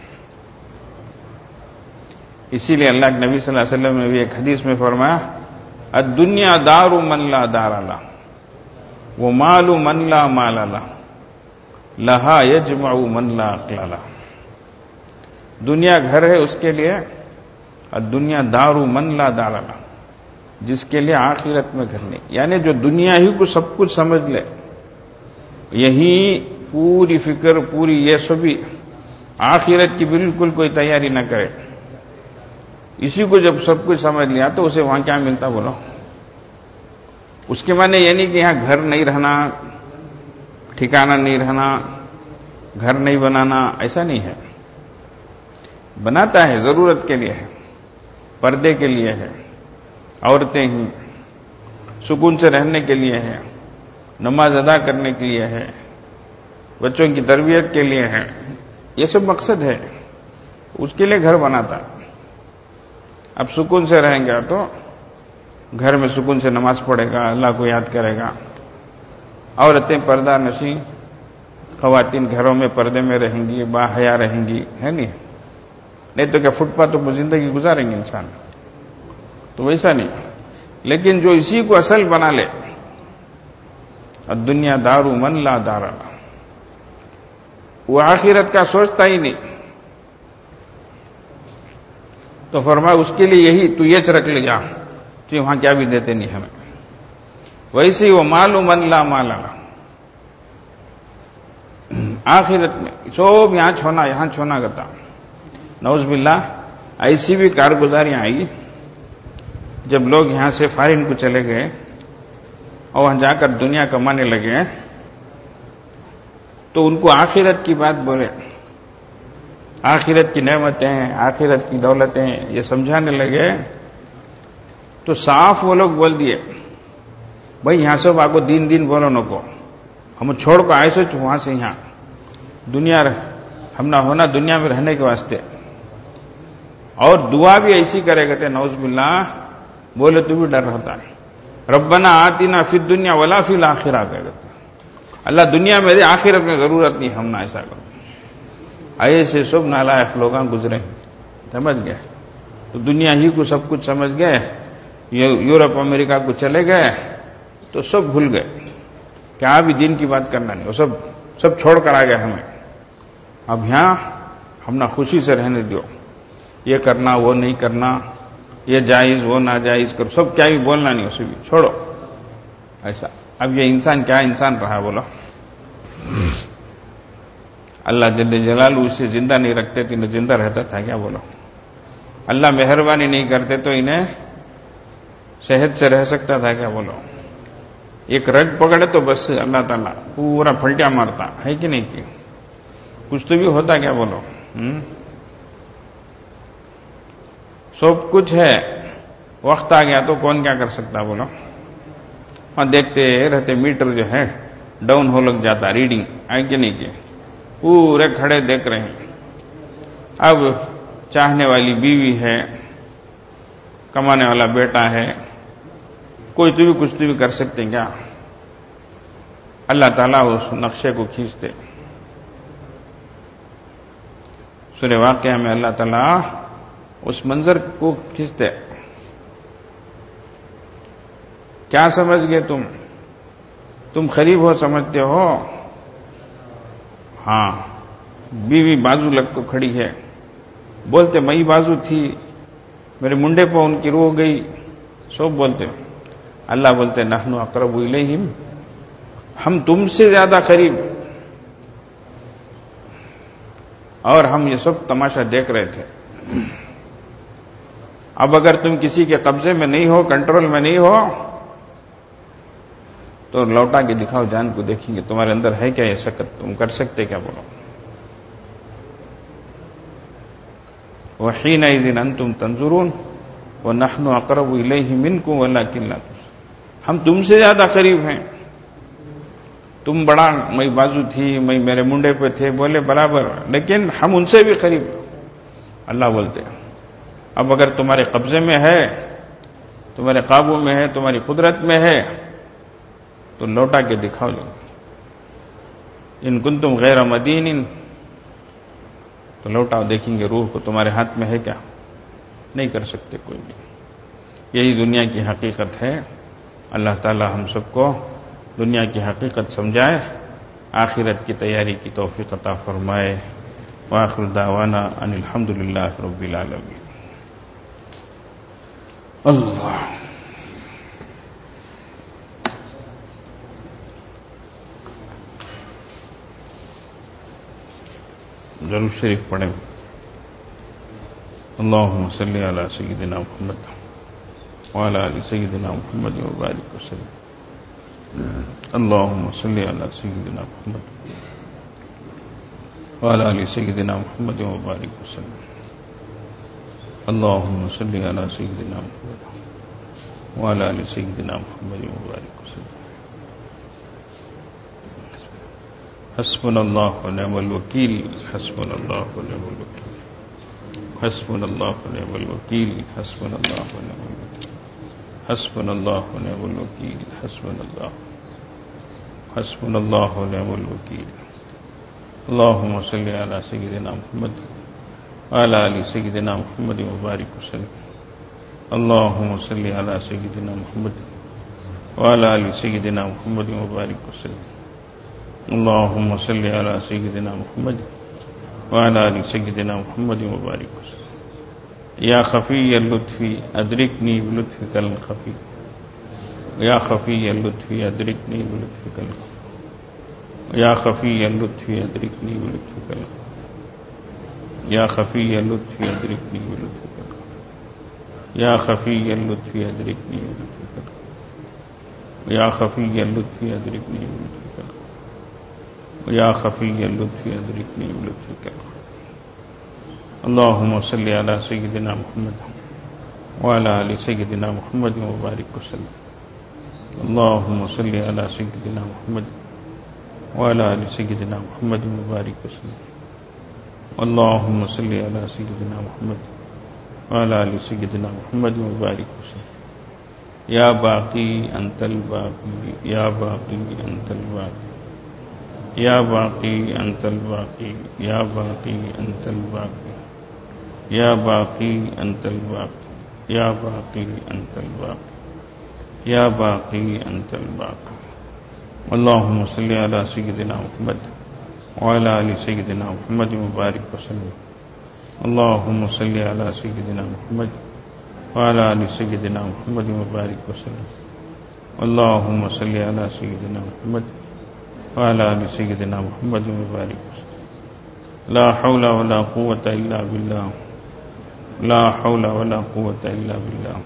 اسی لیے اللہ کے نبی صلی اللہ علیہ وسلم نے بھی ایک حدیث میں فرمایا، الدنیا دار من لا دار له ومال من لا مال له لها يجمع من لا عقل له۔ دنیا گھر ہے اس کے لیے، الدنیا دار من لا دار له، جس کے لیے آخرت میں گھر نہیں، یعنی جو دنیا ہی کو سب کچھ سمجھ لے، یہی پوری فکر، پوری یہ سبھی، آخرت کی بالکل کوئی تیاری نہ کرے، اسی کو جب سب کچھ سمجھ لیا تو اسے وہاں کیا ملتا بولو؟ اس کے معنی یہ نہیں کہ یہاں گھر نہیں رہنا، ٹھکانہ نہیں رہنا، گھر نہیں بنانا، ایسا نہیں ہے، بناتا ہے، ضرورت کے لیے ہے، پردے کے لیے ہے، عورتیں ہی سکون سے رہنے کے لیے ہے، نماز ادا کرنے کے لیے ہے، بچوں کی تربیت کے لیے ہے، یہ سب مقصد ہے، اس کے لیے گھر بناتا۔ اب سکون سے رہیں گا تو گھر میں سکون سے نماز پڑھے گا، اللہ کو یاد کرے گا، عورتیں پردہ نشیں، خواتین گھروں میں پردے میں رہیں گی، باحیا رہیں گی، ہے نہیں تو کیا فٹ پاتھ پر زندگی گزاریں گے انسان؟ تو ویسا نہیں، لیکن جو اسی کو اصل بنا لے، الدنیا دار من لا دار له، وہ آخرت کا سوچتا ہی نہیں، تو فرمایا اس کے لیے یہی تو یہ رکھ لے جا کہ وہاں کیا بھی دیتے نہیں ہمیں، ویسے ہی وہ مال من لا مال له، آخرت میں سب یہاں چھونا کرتا، نعوذ باللہ۔ ایسی بھی کارگزاریاں آئی جب لوگ یہاں سے فارن کو چلے گئے اور وہاں جا کر دنیا کمانے لگے تو ان کو آخرت کی بات بولے، آخرت کی نعمتیں، آخرت کی دولتیں یہ سمجھانے لگے تو صاف وہ لوگ بول دیے، بھائی یہاں سے آپ کو دین بولو نہ کو، ہم چھوڑ کو آئے سوچ وہاں سے یہاں دنیا ہم نہ ہونا، دنیا میں رہنے کے واسطے، اور دعا بھی ایسی کرے گا نعوذ باللہ، بولے تو بھی ڈر ہوتا ہے، ربنا آتنا فی الدنیا ولا فی الآخرہ کہتے، اللہ دنیا میں دے، آخرت میں ضرورت نہیں، ہم نہ ایسا کرو۔ ایسے سب نالائق لوگاں گزرے، سمجھ گئے؟ تو دنیا ہی کو سب کچھ سمجھ گئے، یورپ امریکہ کو چلے گئے تو سب بھول گئے، کیا بھی دین کی بات کرنا نہیں، وہ سب چھوڑ کر آ گئے ہمیں، اب یہاں ہم نہ خوشی سے رہنے دیو، یہ کرنا وہ نہیں کرنا، یہ جائز وہ ناجائز کرو، سب کیا بھی بولنا نہیں، اسے بھی چھوڑو ایسا۔ اب یہ انسان کیا انسان رہا بولو؟ اللہ جل جلالہ اسے زندہ نہیں رکھتے تو انہیں زندہ رہتا تھا کیا بولو؟ اللہ مہربانی نہیں کرتے تو انہیں صحت سے رہ سکتا تھا کیا بولو؟ ایک رگ پکڑے تو بس اللہ تعالیٰ پورا پھلٹیا مارتا ہے کہ نہیں؟ کہ کچھ تو بھی ہوتا کیا بولو؟ سب کچھ ہے، وقت آ گیا تو کون کیا کر سکتا بولو؟ وہاں دیکھتے رہتے میٹر جو ہے ڈاؤن ہو لگ جاتا، ریڈنگ ہے کہ نہیں؟ کہ پورے کھڑے دیکھ رہے ہیں، اب چاہنے والی بیوی ہے، کمانے والا بیٹا ہے، کوئی تو بھی کچھ تو بھی کر سکتے ہیں کیا؟ اللہ تعالیٰ اس نقشے کو کھینچتے، سورہ واقعہ میں اللہ تعالیٰ اس منظر کو کھینچتے۔ کیا سمجھ گئے تم قریب ہو سمجھتے ہو؟ ہاں، بیوی بازو لگ کو کھڑی ہے، بولتے میں بازو تھی، میرے منڈے پہ ان کی روح گئی، سب بولتے، اللہ بولتے نحن اقرب الیہم، ہم تم سے زیادہ قریب، اور ہم یہ سب تماشا دیکھ رہے تھے. اب اگر تم کسی کے قبضے میں نہیں ہو، کنٹرول میں نہیں ہو، تو لوٹا کے دکھاؤ جان کو، دیکھیں گے تمہارے اندر ہے کیا یہ سکت، تم کر سکتے کیا؟ بولو. وَحِينَئِذٍ أَنْتُمْ تَنظُرُونَ وَنَحْنُ أَقْرَبُ إِلَيْهِ مِنْكُمْ وَلَكِنْ لَا تُبْصِرُونَ. ہم تم سے زیادہ قریب ہیں. تم بڑا، میں بازو تھی، میں میرے منڈے پہ تھے، بولے برابر، لیکن ہم ان سے بھی قریب. اللہ بولتے ہیں اب اگر تمہارے قبضے میں ہے، تمہارے قابو میں ہے، تمہاری قدرت میں ہے، تو لوٹا کے دکھاؤ. ان کنتم غیر مدین، تو لوٹاؤ، دیکھیں گے روح کو تمہارے ہاتھ میں ہے کیا؟ نہیں کر سکتے کوئی بھی. یہی دنیا کی حقیقت ہے. اللہ تعالی ہم سب کو دنیا کی حقیقت سمجھائے، آخرت کی تیاری کی توفیق عطا فرمائے. وآخر دعوانا ان الحمدللہ رب العالمین. اللہ درود شریف پڑھیں. اللہم صلی علی سیدنا محمد وعلی آل سیدنا محمد وبارک وسلم. اللہم صلی علی سیدنا محمد وعلی آل سیدنا محمد وبارک وسلم. اللہم صلی علی سیدنا محمد وعلی آل سیدنا محمد وبارک وسلم. حسبنا اللہ ونعم الوکیل. حسبنا اللہ ونعم الوکیل. حسبنا اللہ ونعم الوکیل. حسبنا اللہ ونعم الوکیل. حسبنا اللہ ونعم الوکیل. حسبنا اللہ. حسبنا اللہ ونعم الوکیل. اللہم صلی علی سیدنا محمد وعلی آل سیدنا محمد وبارک وسلم. اللہم صلی علی سیدنا محمد وعلی آل سیدنا محمد وبارک وسلم. اللہم صلی علی سیدنا محمد وعلی آل سیدنا محمد وبارک وسلم. یا خفی اللطف ادرکنی بلطفک الخفی. یا خفی اللطف ادرکنی بلطفک الخفی. یا خفی اللطف ادرکنی بلطفک الخفی. یا خفی اللطف ادرکنی بلطفک الخفی. یا خفی اللطف ادرکنی بلطفک الخفی. یا خفی اللطف ادرکنی بلطفک الخفی. یا خفی اللطف ادرکنی بلطفک الخفی. اللہم صلی علی سیدنا محمد وعلی آل سیدنا محمد وبارک وسلم. اللہم صلی علی سیدنا محمد وعلی آل سیدنا محمد وبارک وسلم. اللہم صلی علی سیدنا محمد وعلی آل سیدنا محمد وبارک وسلم. یا باقی انت الباقی. یا باقی انت الباقی. یا باقی انت الباقی. یا باقی انت الباقی. یا باقی انت الباقی. یا باقی انت الباقی. یا باقی انت الباقی. اللہم صلی علی سیدنا محمد وعلی آل سیدنا محمد وبارک وسلم. اللہم صلی علی سیدنا محمد وعلی آل سیدنا محمد وبارک وسلم. اللہم صلی علی سیدنا محمد وعلی آل سیدنا محمد وبارک وسلم. لا حول ولا قوة الا باللہ. لا حول ولا قوة الا باللہ.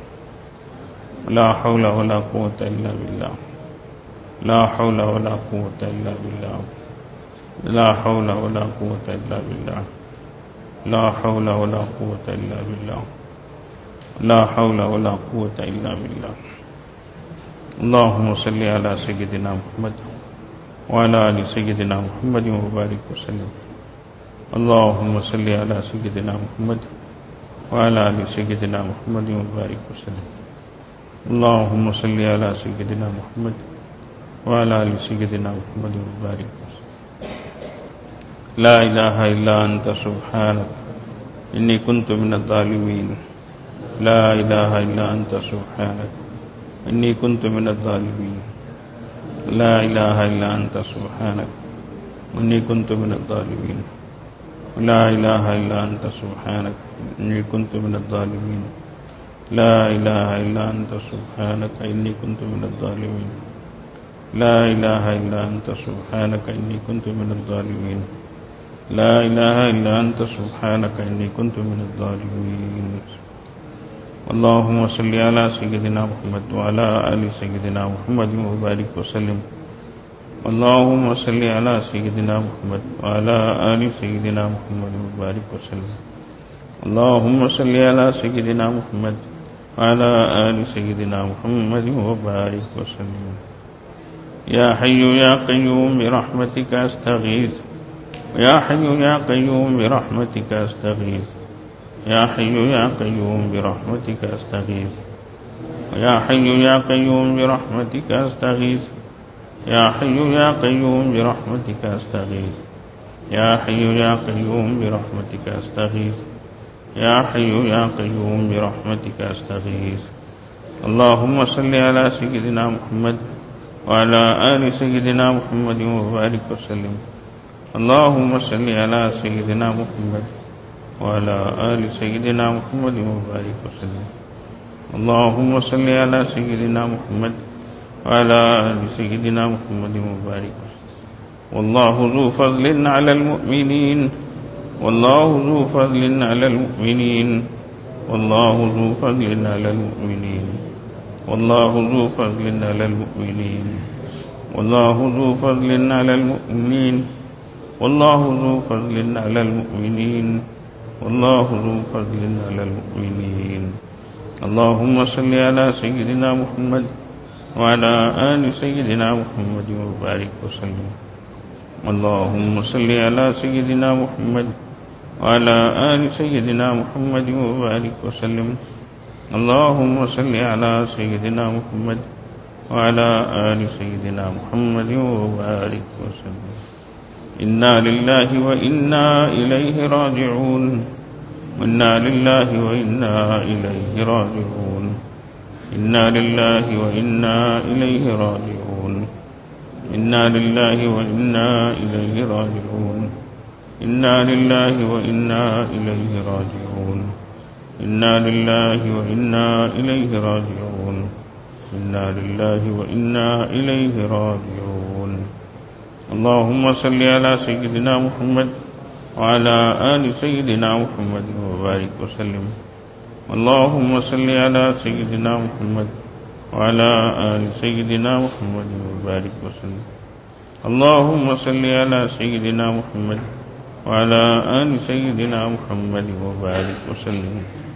لا حول ولا قوة الا باللہ. لا حول ولا قوة الا باللہ. لا حول ولا قوة الا باللہ. لا حول ولا قوة الا باللہ. لا حول ولا قوة الا باللہ. اللہم صلی علی سیدنا محمد وعلی آل سیدنا محمد وبارک وسلم. اللہم صلی علی سیدنا محمد وعلی آل سیدنا محمد وبارک وسلم. اللہم صلی علی سیدنا محمد وعلی آل سیدنا محمد وبارک وسلم. لا الہ الا انت سبحانک انی کنت من الظالمین. لا الہ الا انت سبحانک انی کنت من الظالمین. لا الہ الا انت سبحانک انی کنت من الظالمین. لا الہ الا انت سبحانک انی کنت من الظالمین. لا الہ الا انت سبحانک انی کنت من الظالمین. لا الہ الا انت سبحانک انی کنت من الظالمین. لا إله إلا أنت سبحانك إني كنت من الظالمين. اللهم صل على سيدنا محمد وعلى آل سيدنا محمد وبارك وسلم. اللهم صل على سيدنا محمد وعلى آل سيدنا محمد وبارك وسلم. اللهم صل على سيدنا محمد وعلى آل سيدنا محمد وبارك وسلم. يا حي يا قيوم برحمتك أستغيث. يا حي يا قيوم برحمتك أستغيث. يا حي يا قيوم برحمتك أستغيث. يا حي يا قيوم برحمتك أستغيث. يا حي يا قيوم برحمتك أستغيث. يا حي يا قيوم برحمتك أستغيث. يا حي يا قيوم برحمتك أستغيث. اللهم صل على سيدنا محمد وعلى آل سيدنا محمد وبارك وسلم. اللهم صل على سيدنا محمد وعلى آل سيدنا محمد وبارك وسلم. اللهم صل على سيدنا محمد وعلى آل سيدنا محمد وبارك وسلم. والله ذو فضل على المؤمنين. والله ذو فضل على المؤمنين. والله ذو فضل على المؤمنين. والله ذو فضل على المؤمنين. والله ذو فضل على المؤمنين. والله ذو فضل على المؤمنين. والله ذو فضل على المؤمنين. اللهم صل على سيدنا محمد وعلى آل سيدنا محمد وبارك وسلم. اللهم صل على سيدنا محمد وعلى آل سيدنا محمد وبارك وسلم. اللهم صل على سيدنا محمد وعلى آل سيدنا محمد وبارك وسلم. إنا لله وإنا إليه راجعون. إنا لله وإنا إليه راجعون. إنا لله وإنا إليه راجعون. إنا لله وإنا إليه راجعون. إنا لله وإنا إليه راجعون. إنا لله وإنا إليه راجعون. إنا لله وإنا إليه راجعون. اللهم صل على سيدنا محمد وعلى آل سيدنا محمد وبارك وسلم. اللهم صل على سيدنا محمد وعلى آل سيدنا محمد وبارك وسلم. اللهم صل على سيدنا محمد وعلى آل سيدنا محمد وبارك وسلم.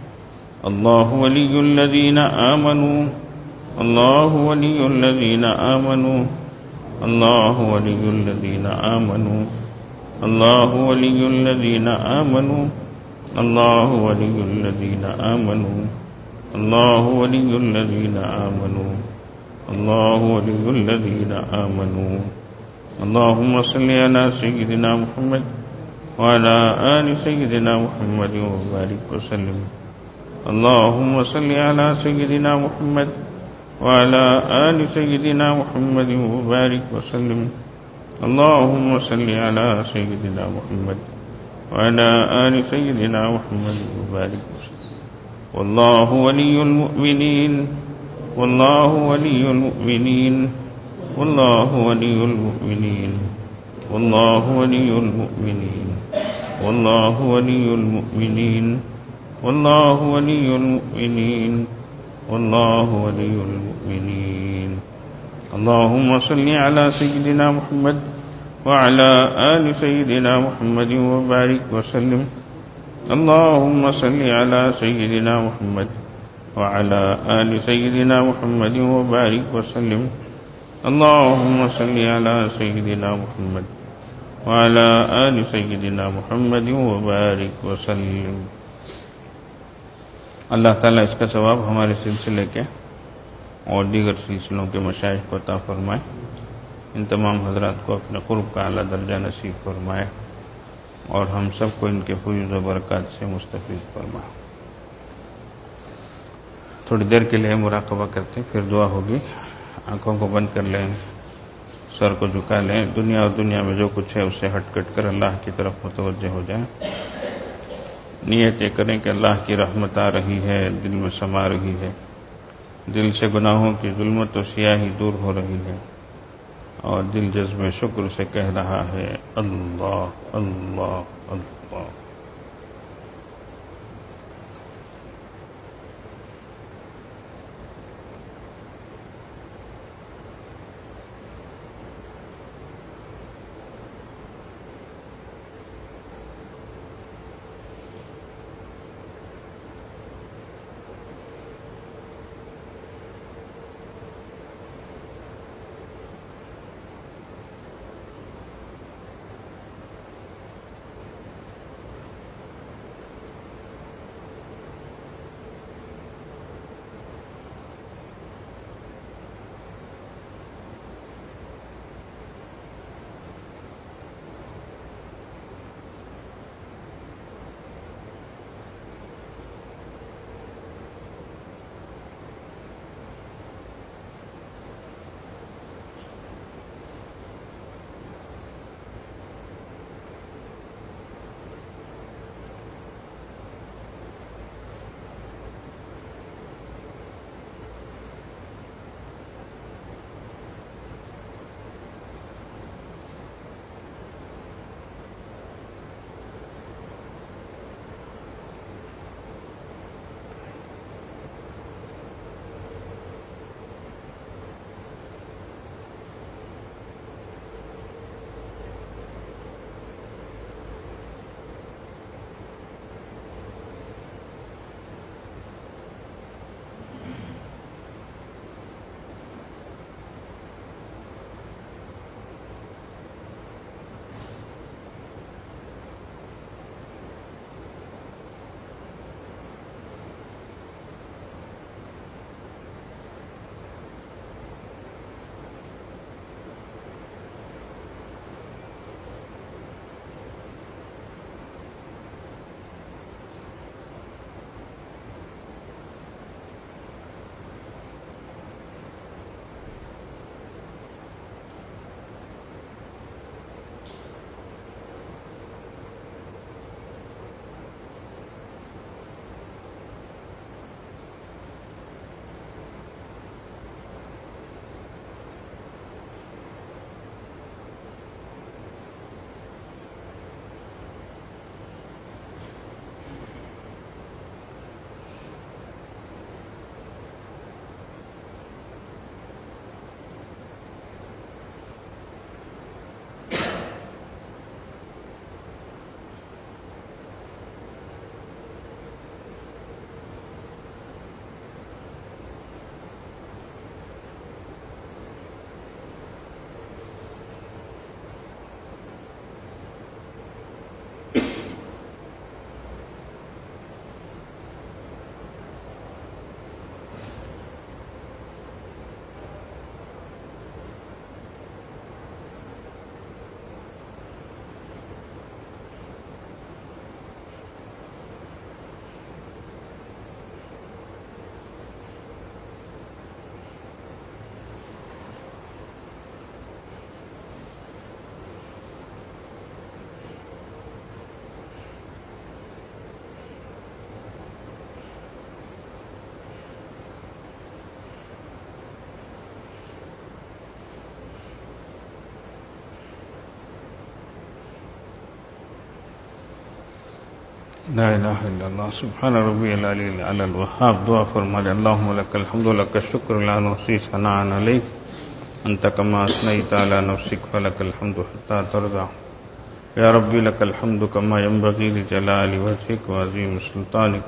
الله ولي الذين آمنوا. الله ولي الذين آمنوا. الله ولي الذين آمنوا. الله ولي الذين آمنوا. الله ولي الذين آمنوا. الله ولي الذين آمنوا. الله ولي الذين آمنوا. اللهم صل على سيدنا محمد وعلى آل سيدنا محمد وبارك وسلم. اللهم صل على سيدنا محمد وعلى آل سيدنا محمد وبارك وسلم. اللهم صل على سيدنا محمد وعلى آل سيدنا محمد وبارك وسلم. والله ولي المؤمنين. والله ولي المؤمنين. والله ولي المؤمنين. والله ولي المؤمنين. والله ولي المؤمنين. والله ولي المؤمنين. والله ولي المؤمنين. اللهم صل على سيدنا محمد وعلى آل سيدنا محمد وبارك وسلم. اللهم صل على سيدنا محمد وعلى آل سيدنا محمد وبارك وسلم. اللهم صل على سيدنا محمد وعلى آل سيدنا محمد وبارك وسلم. اللہ تعالیٰ اس کا ثواب ہمارے سلسلے کے اور دیگر سلسلوں کے مشائخ کو عطا فرمائے. ان تمام حضرات کو اپنے قرب کا اعلیٰ درجہ نصیب فرمائے اور ہم سب کو ان کے فیض و برکات سے مستفید فرمائے. تھوڑی دیر کے لیے مراقبہ کرتے ہیں، پھر دعا ہوگی. آنکھوں کو بند کر لیں، سر کو جھکا لیں. دنیا اور دنیا میں جو کچھ ہے اس سے ہٹ کٹ کر اللہ کی طرف متوجہ ہو جائیں. نیت یہ کریں کہ اللہ کی رحمت آ رہی ہے، دل میں سما رہی ہے، دل سے گناہوں کی ظلمت و سیاہی دور ہو رہی ہے. اور دل جذب شکر سے کہہ رہا ہے اللہ اللہ اللہ. لا الہ الا اللہ سبحان ربی العلی الاعلی الوہاب. دعا فرمائے اللہم لک الحمد لک الشکر لا نحصی ثناء علیک انت کما اثنیت علی نفسک فلک الحمد حتی ترضى. یا ربی لک الحمد کما ینبغی لجلال وجهک وعظیم سلطانک.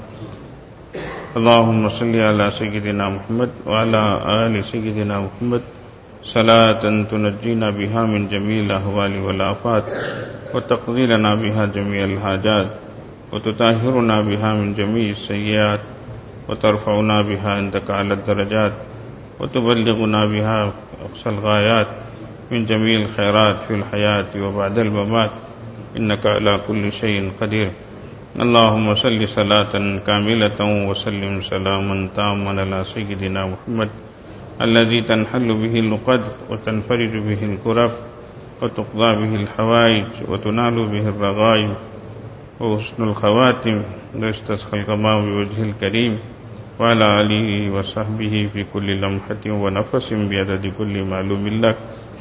اللہم صلی علی سیدنا محمد وعلی آل سیدنا محمد صلاة تنجینا بها من جمیع الاحوال والآفات وتقضی لنا بها جمیع الحاجات وتطهرنا بها من جميع السيئات وترفعنا بها عندك على الدرجات وتبلغنا بها أقصى الغايات من جميع الخيرات في الحياة وبعد الممات إنك على كل شيء قدير. اللهم صل صلاة كاملة وسلم سلاما تاما على سيدنا محمد الذي تنحل به العقد وتنفرج به الكرب وتقضى به الحوائج وتنال به الرغائب وحسن الخواتم ويستسقى الغمام بوجه الكريم وعلى آله وصحبه في كل لمحة ونفس بعدد كل معلوم لك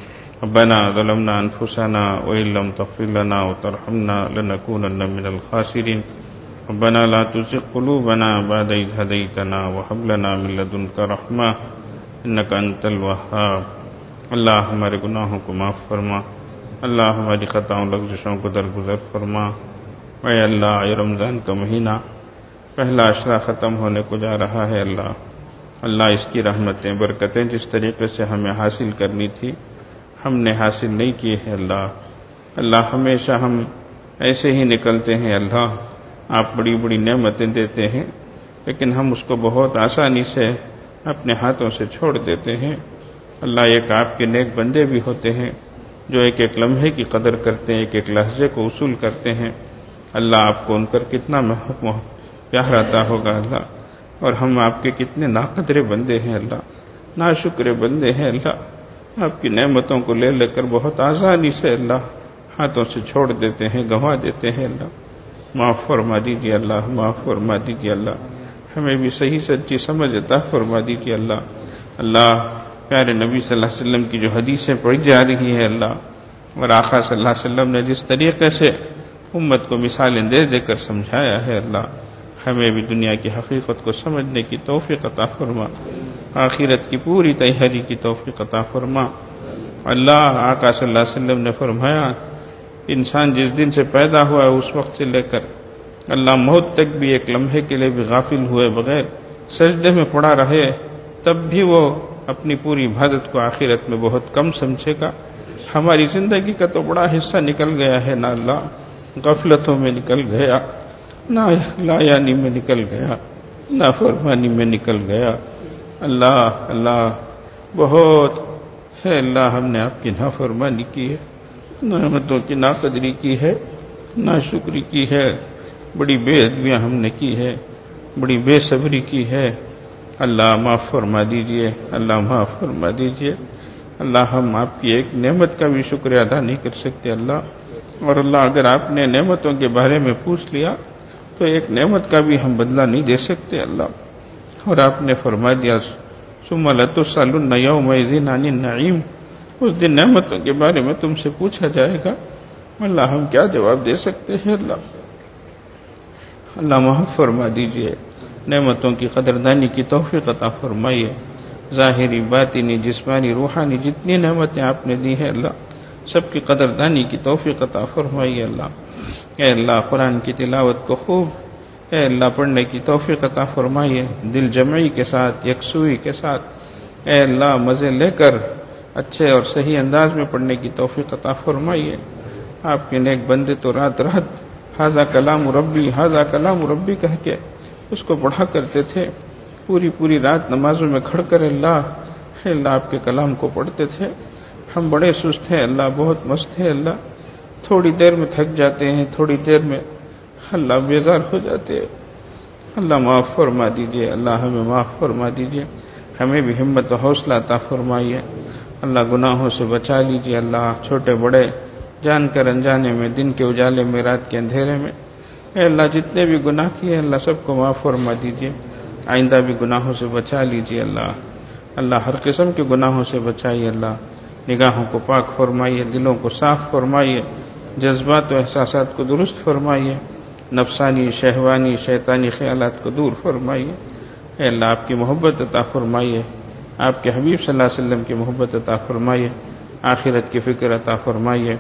ربنا ظلمنا أنفسنا وإن لم تغفر لنا وترحمنا لنكونن من الخاسرين ربنا لا تزغ قلوبنا بعد إذ هديتنا وهب لنا من لدنك رحمة إنك أنت الوهاب. اللہ ہمارے گناہوں کو معاف فرما، اللہ ہماری خطاؤں لغزشوں کو درگزر فرما. اے اللہ، اے رمضان کا مہینہ پہلا عشرہ ختم ہونے کو جا رہا ہے. اللہ اس کی رحمتیں برکتیں جس طریقے سے ہمیں حاصل کرنی تھی ہم نے حاصل نہیں کی ہے. اللہ ہمیشہ ہم ایسے ہی نکلتے ہیں. اللہ آپ بڑی بڑی نعمتیں دیتے ہیں لیکن ہم اس کو بہت آسانی سے اپنے ہاتھوں سے چھوڑ دیتے ہیں. اللہ ایک آپ کے نیک بندے بھی ہوتے ہیں جو ایک ایک لمحے کی قدر کرتے ہیں، ایک ایک لحظے کو وصول کرتے ہیں. اللہ آپ کو ان پر کتنا پیار آتا ہوگا اللہ، اور ہم آپ کے کتنے ناقدر بندے ہیں اللہ، ناشکر بندے ہیں اللہ. آپ کی نعمتوں کو لے لے کر بہت آسانی سے اللہ ہاتھوں سے چھوڑ دیتے ہیں، گنوا دیتے ہیں. اللہ معاف فرما دیجیے، اللہ معاف فرما دیجیے. اللہ ہمیں بھی صحیح سچی سمجھ عطا فرما دیجیے. اللہ پیارے نبی صلی اللہ علیہ وسلم کی جو حدیثیں پڑھی جا رہی ہیں اللہ، اور آقا صلی اللہ علیہ وسلم نے جس طریقے سے امت کو مثالیں دے دے کر سمجھایا ہے اللہ، ہمیں بھی دنیا کی حقیقت کو سمجھنے کی توفیق عطا فرما، آخرت کی پوری تیاری کی توفیق عطا فرما. اللہ آقا صلی اللہ علیہ وسلم نے فرمایا انسان جس دن سے پیدا ہوا ہے اس وقت سے لے کر اللہ موت تک بھی ایک لمحے کے لیے بھی غافل ہوئے بغیر سجدے میں پڑا رہے تب بھی وہ اپنی پوری عبادت کو آخرت میں بہت کم سمجھے گا. ہماری زندگی کا تو بڑا حصہ نکل گیا ہے نا اللہ، غفلتوں میں نکل گیا، نایانی میں نکل گیا، نافرمانی میں نکل گیا. اللہ بہت ہے اللہ، ہم نے آپ کی نافرمانی کی ہے، نعمتوں کی ناقدری کی ہے، ناشکری کی ہے، بڑی بے ادبیاں ہم نے کی ہے، بڑی بے صبری کی ہے. اللہ معاف فرما دیجئے، اللہ معاف فرما دیجئے. اللہ ہم آپ کی ایک نعمت کا بھی شکریہ ادا نہیں کر سکتے اللہ، اور اللہ اگر آپ نے نعمتوں کے بارے میں پوچھ لیا تو ایک نعمت کا بھی ہم بدلہ نہیں دے سکتے اللہ. اور آپ نے فرما دیا ثم لتسألن یومئذ عن النعیم، اس دن نعمتوں کے بارے میں تم سے پوچھا جائے گا. اللہ ہم کیا جواب دے سکتے ہیں اللہ معاف فرما دیجئے. نعمتوں کی قدردانی کی توفیق عطا فرمائیے. ظاہری، باطنی، جسمانی، روحانی جتنی نعمتیں آپ نے دی ہیں اللہ سب کی قدردانی کی توفیق عطا فرمائیے اللہ. اے اللہ قرآن کی تلاوت کو خوب اے اللہ پڑھنے کی توفیق عطا فرمائیے، دل جمعی کے ساتھ، یکسوئی کے ساتھ اے اللہ مزے لے کر اچھے اور صحیح انداز میں پڑھنے کی توفیق عطا فرمائیے. آپ کے نیک بندے تو رات رات ھذا کلام ربی ھذا کلام ربی کہہ کے اس کو پڑھا کرتے تھے. پوری رات نمازوں میں کھڑ کر اللہ آپ کے کلام کو پڑھتے تھے. ہم بڑے سست ہیں اللہ، بہت مست ہیں اللہ، تھوڑی دیر میں تھک جاتے ہیں، تھوڑی دیر میں اللہ بیزار ہو جاتے ہیں. اللہ معاف فرما دیجئے، اللہ ہمیں معاف فرما دیجئے. ہمیں بھی ہمت و حوصلہ عطا فرمائیے. اللہ گناہوں سے بچا لیجئے اللہ، چھوٹے بڑے، جان کر انجانے میں، دن کے اجالے میں، رات کے اندھیرے میں. اے اللہ جتنے بھی گناہ کیے اللہ سب کو معاف فرما دیجئے. آئندہ بھی گناہوں سے بچا لیجئے اللہ ہر قسم کے گناہوں سے بچائیے اللہ. نگاہوں کو پاک فرمائیے، دلوں کو صاف فرمائیے، جذبات و احساسات کو درست فرمائیے، نفسانی، شہوانی، شیطانی خیالات کو دور فرمائیے. اے اللہ آپ کی محبت عطا فرمائیے، آپ کے حبیب صلی اللہ علیہ وسلم کی محبت عطا فرمائیے، آخرت کی فکر عطا فرمائیے.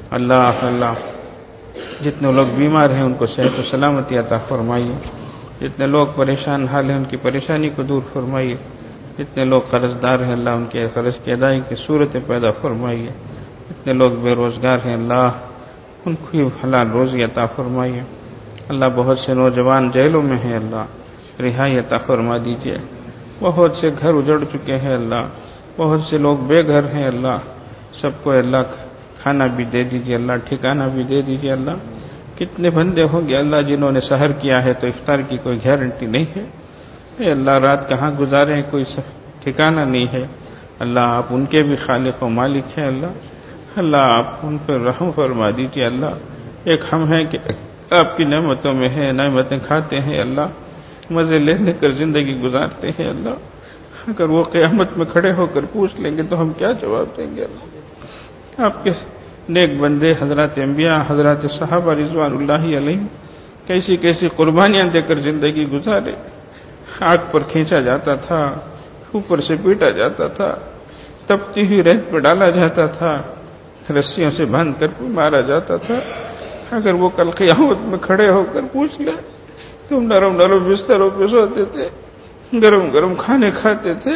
اللہ جتنے لوگ بیمار ہیں ان کو صحت و سلامتی عطا فرمائیے، جتنے لوگ پریشان حال ہیں ان کی پریشانی کو دور فرمائیے، جتنے لوگ قرض دار ہیں اللہ ان کے قرض کی ادائیگی کی صورتیں پیدا فرمائیے، جتنے لوگ بے روزگار ہیں اللہ ان کو حلال روزی عطا فرمائیے. اللہ بہت سے نوجوان جیلوں میں ہیں اللہ رہائی عطا فرما دیجیے. بہت سے گھر اجڑ چکے ہیں اللہ، بہت سے لوگ بے گھر ہیں اللہ، سب کو اللہ کھانا بھی دے دیجیے اللہ، ٹھکانہ بھی دے دیجیے اللہ. کتنے بندے ہوں گے اللہ جنہوں نے سحر کیا ہے تو افطار کی کوئی گارنٹی نہیں ہے. اے اللہ رات کہاں گزارے کوئی ٹھکانہ نہیں ہے. اللہ آپ ان کے بھی خالق و مالک ہیں اللہ آپ ان پر رحم فرما دیجیے اللہ. ایک ہم ہیں کہ آپ کی نعمتوں میں ہیں، نعمتیں کھاتے ہیں اللہ، مزے لے لے کر زندگی گزارتے ہیں اللہ. اگر وہ قیامت میں کھڑے ہو کر پوچھ لیں گے تو ہم کیا جواب دیں گے اللہ. آپ کے نیک بندے حضرات انبیاء، حضرات صحابہ رضوان اللہ علیہم کیسی کیسی قربانیاں دے کر زندگی گزارے. آگ پر کھینچا جاتا تھا، اوپر سے پیٹا جاتا تھا، تپتی ہوئی ریت پہ ڈالا جاتا تھا، رسیوں سے باندھ کر مارا جاتا تھا. اگر وہ کل قیامت میں کھڑے ہو کر پوچھ لے تم نرم نرم بستروں پہ سوتے تھے، گرم گرم کھانے کھاتے تھے،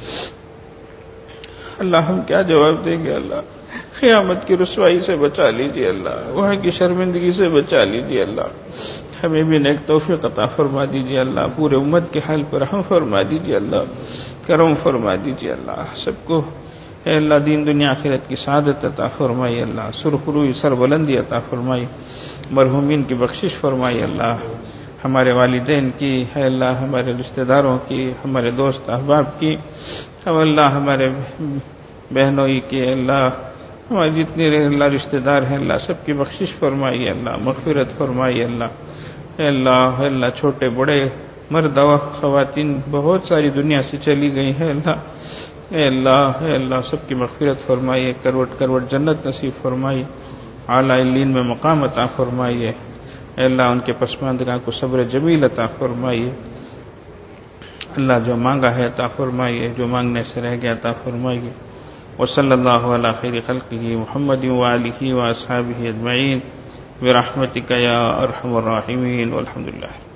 اللہ ہم کیا جواب دیں گے؟ اللہ قیامت کی رسوائی سے بچا لیجیے، اللہ وہاں کی شرمندگی سے بچا لیجیے، اللہ ہمیں بھی نیک توفیق عطا فرما دیجیے، اللہ پورے امت کے حال پر رحم فرما دیجیے، اللہ کرم فرما دیجیے، اللہ سب کو اے اللہ دین دنیا آخرت کی سعادت عطا فرمائی، اللہ سرخروئی سربلندی عطا فرمائی، مرحومین کی بخشش فرمائی، اللہ ہمارے والدین کی، اے اللہ ہمارے رشتہ داروں کی، ہمارے دوست احباب کی، اللہ ہمارے بہنوئی کی، اللہ ہمارے جتنے اللہ رشتہ دار ہیں اللہ سب کی بخشش فرمائی، اللہ مغفرت فرمائی، اللہ اللہ چھوٹے بڑے مرد و خواتین بہت ساری دنیا سے چلی گئی ہیں، اے اللہ سب کی مغفرت فرمائیے، کروٹ کروٹ جنت نصیب فرمائی، اعلیٰ علین میں مقام عطا فرمائیے، اے اللہ ان کے پسماندگان کو صبر جمیل عطا فرمائیے، اللہ جو مانگا ہے عطا فرمائیے، جو مانگنے سے رہ گیا عطا فرمائیے. وصلی اللہ علی خیر خلقہ محمد وآلہ واصحابہ اجمعین برحمتک یا ارحم الراحمین والحمد للہ.